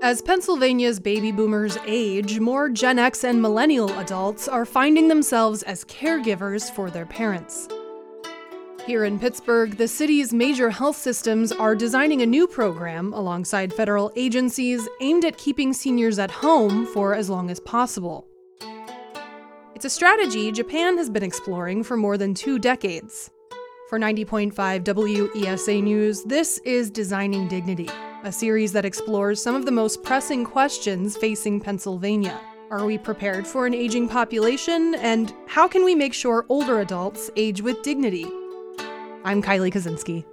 As Pennsylvania's baby boomers age, more Gen X and millennial adults are finding themselves as caregivers for their parents. Here in Pittsburgh, the city's major health systems are designing a new program alongside federal agencies aimed at keeping seniors at home for as long as possible. It's a strategy Japan has been exploring for more than 2 decades. For 90.5 WESA News, this is Designing Dignity, a series that explores some of the most pressing questions facing Pennsylvania. Are we prepared for an aging population? And how can we make sure older adults age with dignity? I'm Kylie Kaczynski.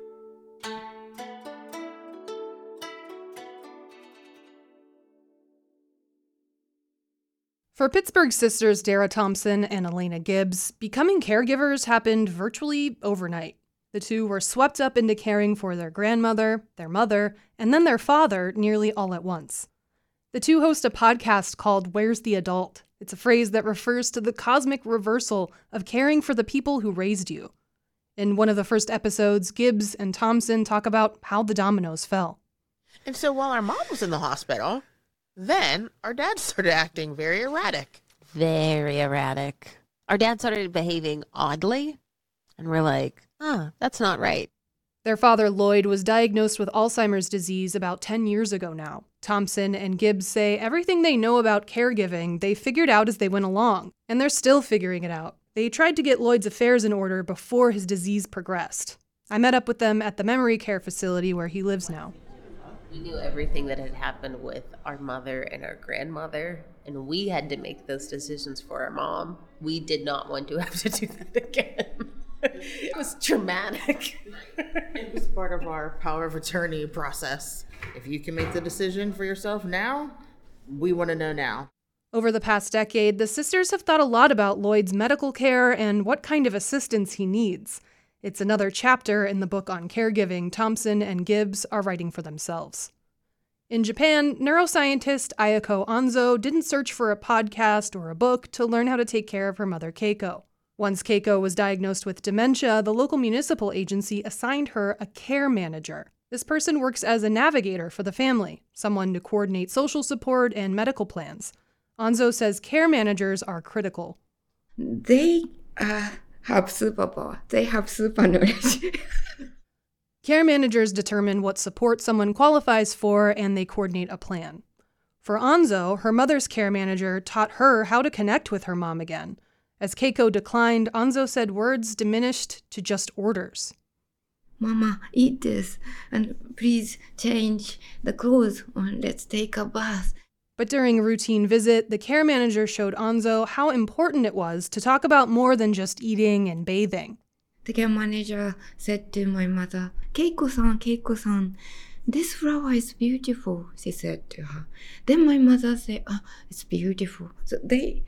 For Pittsburgh sisters Dara Thompson and Elena Gibbs, becoming caregivers happened virtually overnight. The two were swept up into caring for their grandmother, their mother, and then their father nearly all at once. The two host a podcast called Where's the Adult? It's a phrase that refers to the cosmic reversal of caring for the people who raised you. In one of the first episodes, Gibbs and Thompson talk about how the dominoes fell. And so while our mom was in the hospital, then our dad started acting very erratic. Very erratic. Our dad started behaving oddly, and we're like, that's not right. Their father, Lloyd, was diagnosed with Alzheimer's disease about 10 years ago now. Thompson and Gibbs say everything they know about caregiving they figured out as they went along, and they're still figuring it out. They tried to get Lloyd's affairs in order before his disease progressed. I met up with them at the memory care facility where he lives now. We knew everything that had happened with our mother and our grandmother, and we had to make those decisions for our mom. We did not want to have to do that again. It was traumatic. It was part of our power of attorney process. If you can make the decision for yourself now, we want to know now. Over the past decade, the sisters have thought a lot about Lloyd's medical care and what kind of assistance he needs. It's another chapter in the book on caregiving Thompson and Gibbs are writing for themselves. In Japan, neuroscientist Ayako Anzo didn't search for a podcast or a book to learn how to take care of her mother Keiko. Once Keiko was diagnosed with dementia, the local municipal agency assigned her a care manager. This person works as a navigator for the family, someone to coordinate social support and medical plans. Anzo says care managers are critical. They have superpower. They have super knowledge. Care managers determine what support someone qualifies for, and they coordinate a plan. For Anzo, her mother's care manager taught her how to connect with her mom again. As Keiko declined, Anzo said words diminished to just orders. Mama, eat this, and please change the clothes, and let's take a bath. But during a routine visit, the care manager showed Anzo how important it was to talk about more than just eating and bathing. The care manager said to my mother, Keiko-san, this flower is beautiful, she said to her. Then my mother said, it's beautiful. So they,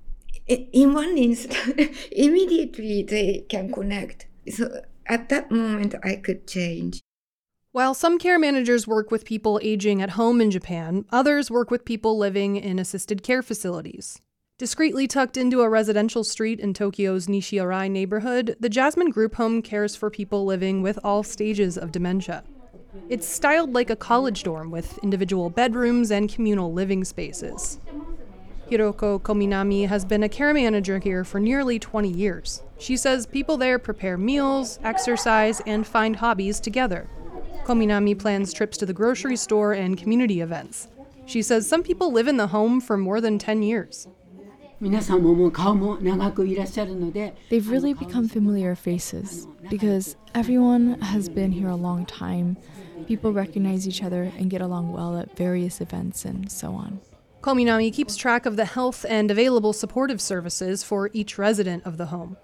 in one instant, immediately they can connect. So at that moment, I could change. While some care managers work with people aging at home in Japan, others work with people living in assisted care facilities. Discreetly tucked into a residential street in Tokyo's Nishiarai neighborhood, the Jasmine Group Home cares for people living with all stages of dementia. It's styled like a college dorm with individual bedrooms and communal living spaces. Hiroko Kominami has been a care manager here for nearly 20 years. She says people there prepare meals, exercise, and find hobbies together. Kominami plans trips to the grocery store and community events. She says some people live in the home for more than 10 years. They've really become familiar faces because everyone has been here a long time. People recognize each other and get along well at various events and so on. Kominami keeps track of the health and available supportive services for each resident of the home.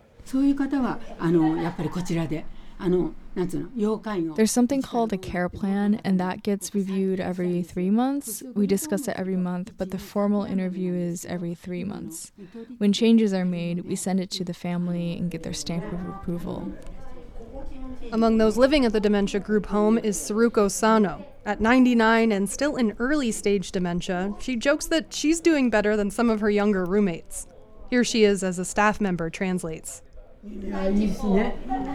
There's something called a care plan, and that gets reviewed every 3 months. We discuss it every month, but the formal interview is every 3 months. When changes are made, we send it to the family and get their stamp of approval. Among those living at the dementia group home is Tsuruko Sano. At 99 and still in early stage dementia, she jokes that she's doing better than some of her younger roommates. Here she is as a staff member translates.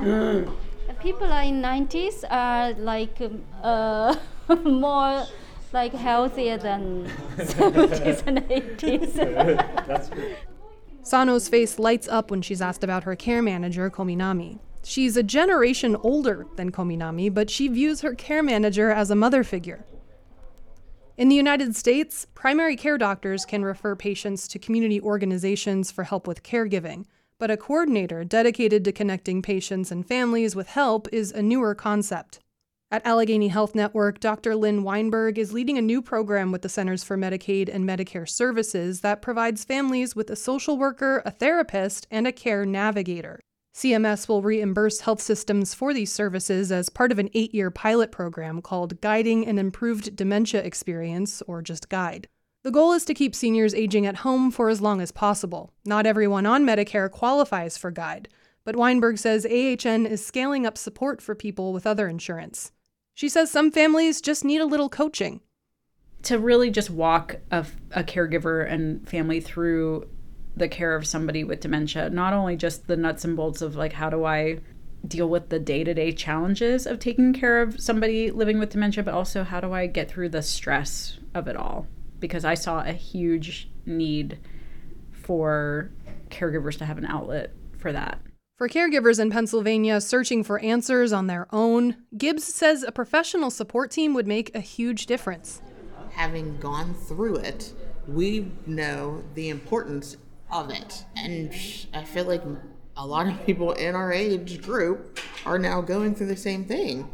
People are in 90s are like more like healthier than 70s and 80s. That's good. Sano's face lights up when she's asked about her care manager, Kominami. She's a generation older than Kominami, but she views her care manager as a mother figure. In the United States, primary care doctors can refer patients to community organizations for help with caregiving, but a coordinator dedicated to connecting patients and families with help is a newer concept. At Allegheny Health Network, Dr. Lynn Weinberg is leading a new program with the Centers for Medicaid and Medicare Services that provides families with a social worker, a therapist, and a care navigator. CMS will reimburse health systems for these services as part of an 8-year pilot program called Guiding an Improved Dementia Experience, or just GUIDE. The goal is to keep seniors aging at home for as long as possible. Not everyone on Medicare qualifies for GUIDE, but Weinberg says AHN is scaling up support for people with other insurance. She says some families just need a little coaching. To really just walk a caregiver and family through the care of somebody with dementia, not only just the nuts and bolts of like, how do I deal with the day-to-day challenges of taking care of somebody living with dementia, but also how do I get through the stress of it all? Because I saw a huge need for caregivers to have an outlet for that. For caregivers in Pennsylvania searching for answers on their own, Gibbs says a professional support team would make a huge difference. Having gone through it, we know the importance of it. And I feel like a lot of people in our age group are now going through the same thing.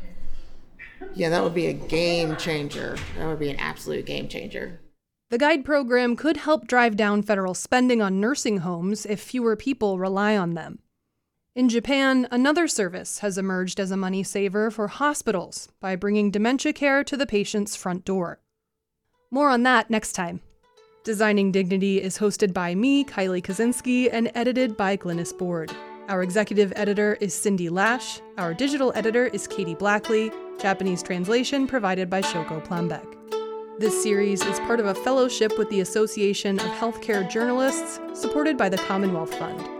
Yeah, that would be a game changer. That would be an absolute game changer. The GUIDE program could help drive down federal spending on nursing homes if fewer people rely on them. In Japan, another service has emerged as a money saver for hospitals by bringing dementia care to the patient's front door. More on that next time. Designing Dignity is hosted by me, Kylie Kaczynski, and edited by Glynis Board. Our executive editor is Cindy Lash. Our digital editor is Katie Blackley. Japanese translation provided by Shoko Plambek. This series is part of a fellowship with the Association of Healthcare Journalists, supported by the Commonwealth Fund.